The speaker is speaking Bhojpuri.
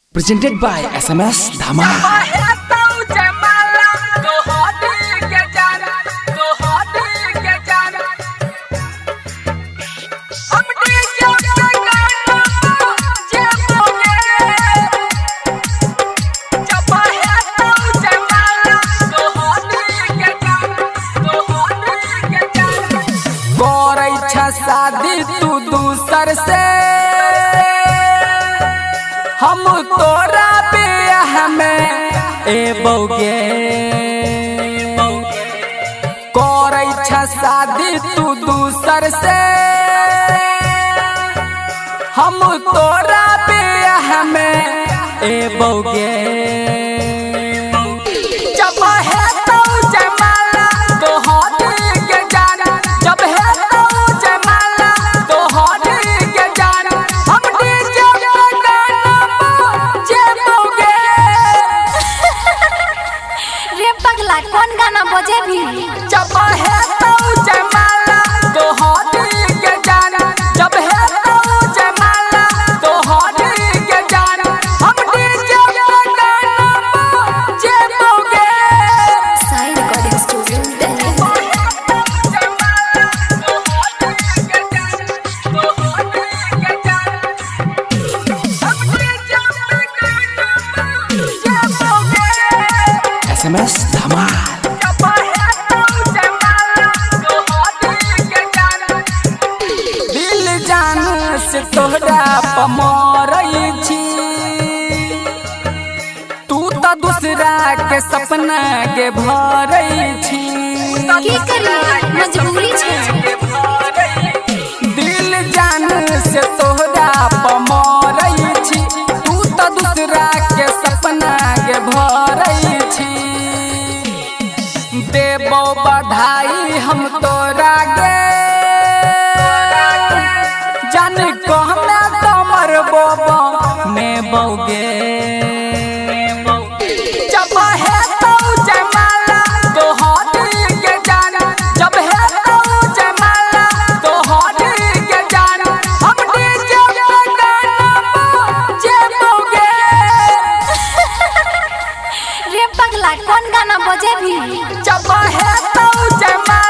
Presented by SMS Dhama. शादी तू दूसर से हम तोरा बियाह में एबोगे करे छा शादी तू दूसर से हम तोरा बियाह में एबोगे जब है तो जमाना तो होती के जाना जब है कौन गाना बजे भी जब है तो जमाना तो होती के जाना जब है तो जमाना तो होती के जाना हम डीजे पे गाना बजे बोगे साई रिकॉर्डिंग स्टूडियो SMS Dhama. दिल जान से तोहरा पमरई छी तू तो दूसरा के सपना के भरई छी की करी मजबूरी छे दिल जान से तोहरा पमरई छी तू तो दूसरा के सपना के भरई छी देबो बधाई हम तोरा गे जान कहना तमर बोबो में बौगे जब है तो जमाना तो होती के जाना जब है तो जमाना तो होती के जाना हम डीजे पे गाना बजे बोगे रे पगला कौन गाना बजे भी जब है तो जमाना